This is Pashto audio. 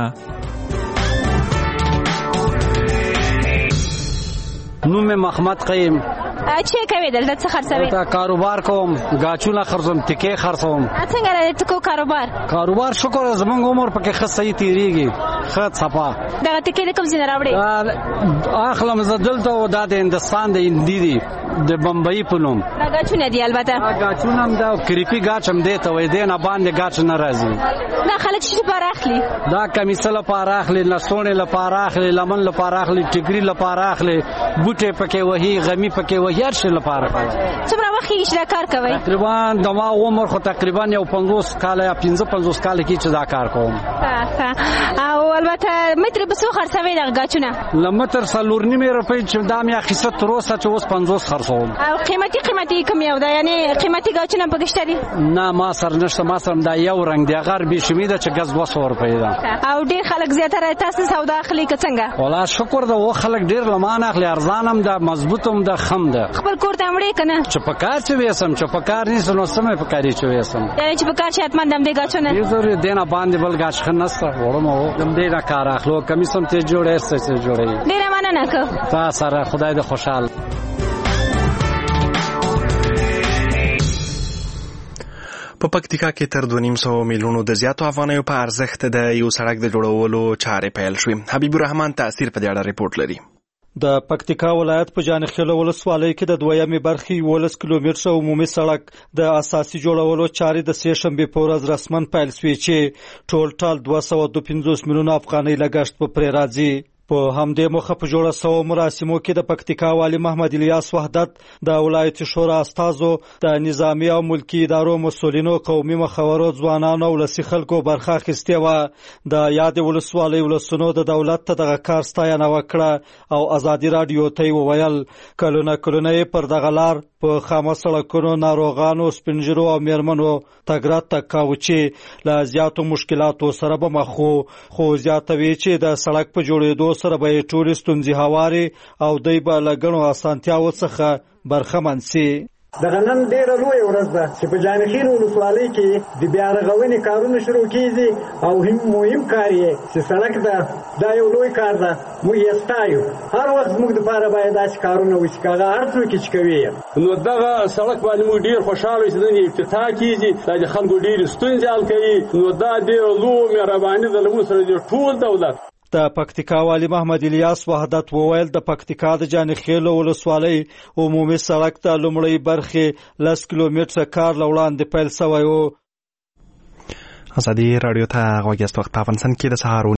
نوم محمد قیم. چه کوي دلته څه خرڅوي؟ دا کاروبار کوم، گاچونه خرڅوم، تکې خرڅوم. څنګه راځي ته کو کاروبار شکر زمونږ عمر پکې ښه صحیح تیریږي، ښه صفا. دا تکې کوم ځای راوړي؟ اخلم زه دلته او دا د هندستان د هندي دي، د بمبئی په نوم. دا گاچونه دي البته. گاچونه هم دا کریپي گاچ هم دی ته وایي، دی نه باندې گاچ نه راځي. دا خلک څه لپاره اخلي؟ دا کمیسه لپاره اخلي، لسونې لپاره اخلي، لمن لپاره اخلي، ټیکري لپاره اخلي، بوټي پکې وهي، غمی پکې وهي، هر شي لپاره. څومره وخت کې دا کار کوي؟ تقریبا د ما عمر خو تقریبا یو 50 کال یا 55 کال کې چې دا کار کوم. او البته متر به څو خرڅوي دا گاچونه؟ لمتر 4.5 روپۍ چې دا مې اخیسته تر اوسه چې اوس 50 خرڅوم. او قیمتي کوم یو دا، یعنی قیمتي گاچونه پکې شته دي؟ نه ما سره نشته، ما سره دا یو رنگ دی، غر به شمیده چې غز 200 روپۍ ده. او ډیر خلک زیاتره تاسو سودا اخلي که څنګه؟ والله شکر ده، و خلک ډیر لمان اخلي، ارزانم ده، مضبوطم ده، خم ده. خپل کور ته وړي کنه؟ چې پکار چې وېسم، چې پکار نه سنو سمې پکاري چې وېسم، یعنی چې پکار شي اتمن دم دې گاچونه دې زوري دینه باندې بل گاچ خنسته وړم او دم دې را کار اخلو، کمیسم ته جوړې څه جوړې. ډیر مننه که تا سره خدای دې خوشحال. په پکتیکا کې تر 2.5 میلیونو د زیاتو افغانیو په ارزښت د یو سړک د جوړولو چارې پیل شوې. حبیب الرحمن تاثیر په دې اړه ریپورت لري. د پکتیکا ولایت په جانخیل ولسوالۍ کې د 2مې برخې 11 کیلومتره عمومي سړک د اساسي جوړولو چارې د سې شنبې په ورځ رسمن پیل شوې چې ټول 252 میلیونه افغانۍ لګښت په پرې راځي. په همدې مخه په جوړه سوو مراسمو کې د پکتیکا والی محمد الیاس وحدت، د ولایتي شورا استازو، د نظامی او ملکی ادارو مسؤلینو، قومي مخورو، ځوانانو او ولسي خلکو برخه اخیستې وه. د یاد ولسوالۍ ولسونو د دولت ته دغه کار ستاینه وکړه او ازادي راډیو ته وویل کلونه پر دغه لار په خامه سړکونو ناروغانو، سپینږیرو او میرمنو تګ راتګ کاوه چې له زیاتو مشکلاتو سره به مخ وو، خو زیاتوي چې د سړک په جوړېدو سره به یې ټولې ستونزې هوارې او دوی به له ګڼو اسانتیاوو څخه برخمن سي. دغه نن ډېره لویه ورځ ده چې په جانخیل ولسوالۍ کې د بیا رغونې کارونه شروع کېږي او مهم کار یې چې سړک ده، دا یو لوی کار ده، موږ یې ستایو. هر وخت زموږ دپاره باید داسې کارونه وشي که هغه هر څوک چې کوي. نو دغه سړک باندې موږ ډېر خوشحاله چې نن افتتاح کېږي، دا د خلکو ډېرې ستونزې حل کوي. نو دا ډېره لویه مهرباني ده له موږ سره د ټول دولت. د پکتیکا والی محمد الیاس وحدت وویل د پکتیکا د جانخیل ولسوالۍ عمومي سړک د لومړۍ برخې 10 کیلومتره کار له وړاندې پیل شوی و. ازادي راډیو ته غوږ یاست. وخت په افغانستان کې د سهار